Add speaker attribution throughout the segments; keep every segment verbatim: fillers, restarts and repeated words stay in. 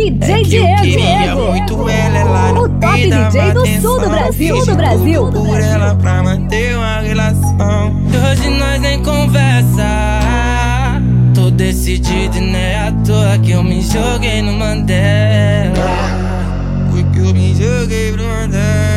Speaker 1: D J Diego, Diego.
Speaker 2: Muito ela, ela
Speaker 1: o top D J do sul do Brasil, do Brasil.
Speaker 2: Por ela pra manter uma relação.
Speaker 3: Hoje nós nem conversa. Tô decidido e não é à toa que eu me joguei no Mandela.
Speaker 2: Porque eu me joguei pro Mandela.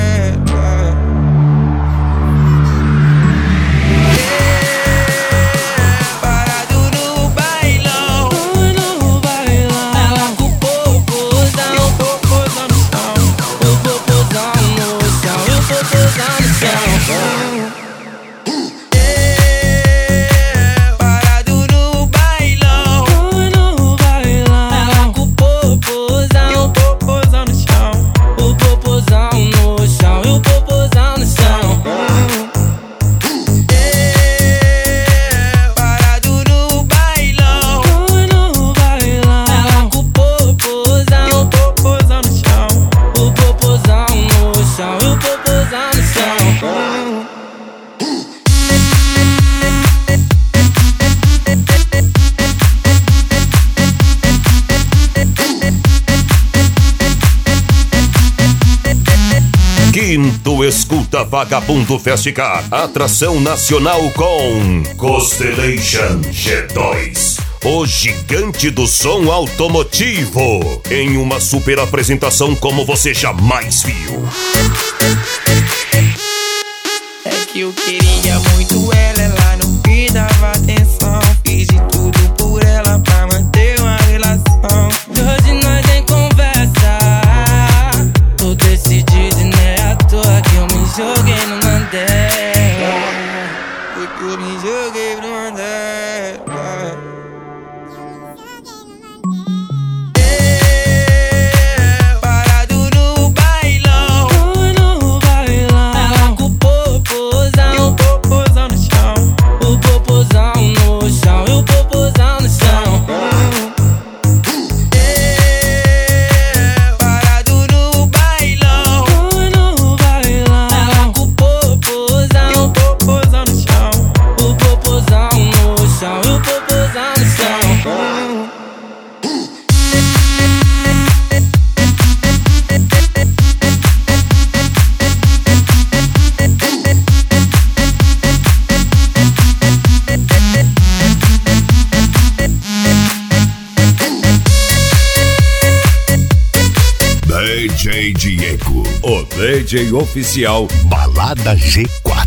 Speaker 4: Quinto Escuta Vagabundo Festival, atração nacional com Constellation G dois, o gigante do som automotivo, em uma super apresentação como você jamais viu.
Speaker 2: É que eu queria muito ela, ela não me dava atenção. Fiz de tudo por ela pra manter uma relação.
Speaker 3: Hoje nós nem conversa. Tô decidido e não é à toa que eu me joguei no Mandela.
Speaker 2: Porque eu me joguei pro Mandela.
Speaker 4: D J Diego, o D J oficial Balada G quatro.